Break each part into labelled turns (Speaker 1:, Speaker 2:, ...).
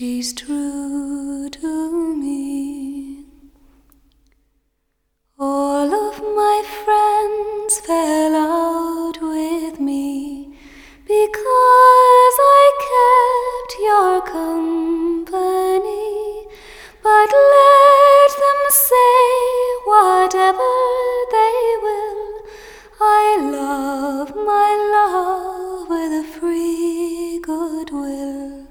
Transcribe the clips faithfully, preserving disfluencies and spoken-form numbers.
Speaker 1: she's true to me. All of my friends fell out with me because I kept your company, but let them say whatever they will, I love my love with a free goodwill.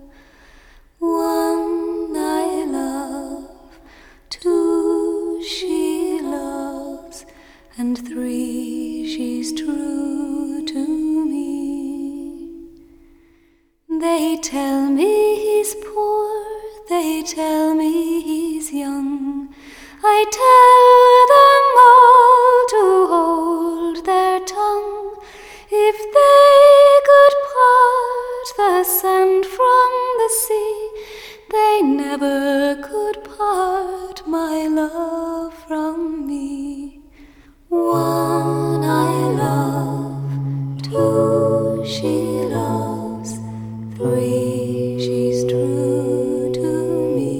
Speaker 1: One I love, two she loves, and three she's true to me. They tell me he's poor, they tell me he's young, I tell them all to hold their tongue. If they could part the sand from the sea, they never could part my love from me. One I love, two she loves, three she's true to me.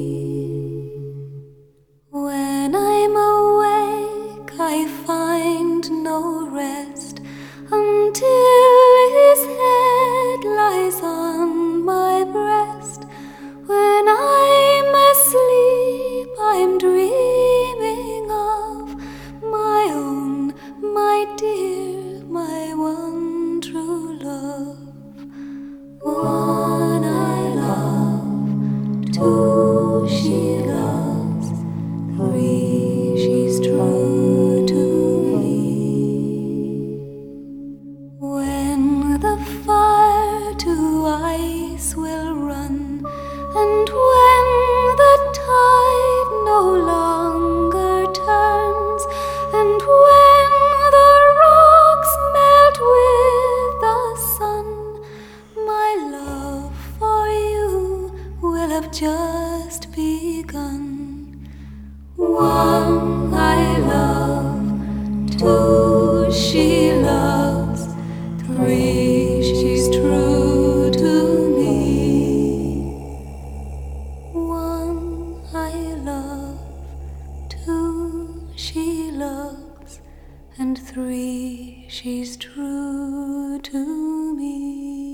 Speaker 1: When I'm awake I find no rest until his head lies on my breast. When I'm asleep I'm dreaming of my own, my dear, my one true love. One I love, two she loves, three she's true to me. When the fire to ice will run, and when the tide no longer turns, and when the rocks melt with the sun, my love for you will have just begun. One I love, two she loves, three she's true to me. One I love, two she loves, and three she's true to me.